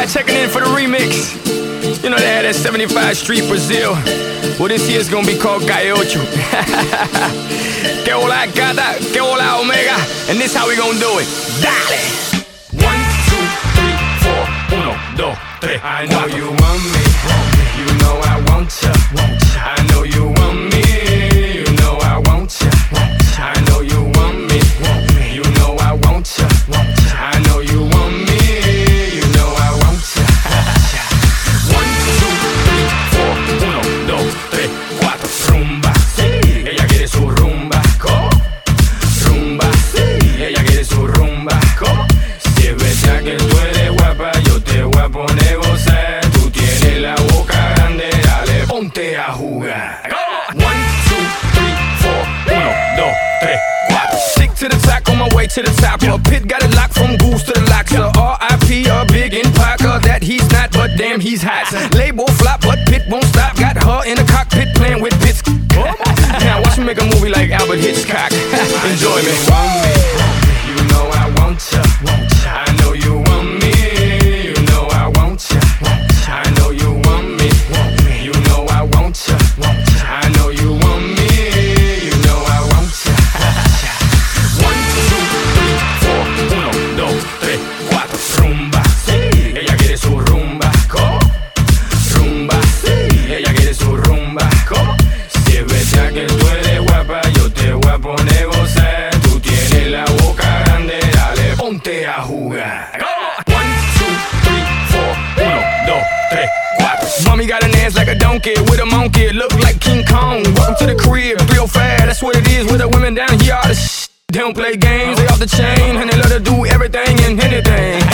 checking in for the remix. You know they had that 75 Street Brazil. Well, this year's gonna be called Calle Ocho. Que hola gata, que hola omega. And this how we gonna do it. Dale! 1, 2, 3, 4, 1, 2, 3. I know you want me, you know I want ya. I know you want me, you know I want ya. I know you want me, you know I want ya. I know you want me, you know I want ya. 1, 2, 3, 4, 1, 2, 3, 4. Rumba, ella quiere su rumba. Rumba, ella quiere su rumba. Si es verdad que tú eres guapa, yo te voy a poner gozar. Tú tienes la boca grande, dale, ponte a jugar. 1, 2, 3, 4, 1, 2, 3, 4. Stick to the track on my way to the top. A pit got it locked from goose to the locks. R.I.P. a big in Parker that he's not, but damn he's hot. Label flop, but Pit won't stop. Got her in the cockpit playing with bits. Now watch me make a movie like Albert Hitchcock. Enjoy me. You know I want ya. I know you want me. You know I want ya. I know you want me. You know I want ya. I know you want me. You know I want ya. 1, 2, 3, 4, 1, 2, 3, 4. Rumba, ella quiere su rumba. Rumba, ella quiere su rumba. Si es verdad que tú eres guapa, yo te voy a poner gozar. Tú tienes la boca grande, dale, ponte a jugar. 1, 2, 3, 4, 1, 2, 3, 4. Mommy got an ass like a donkey with a monkey, look like King Kong. Welcome to the crib, 305, that's what it is with the women down here. All the They don't play games, they off the chain, and they let her do everything and anything.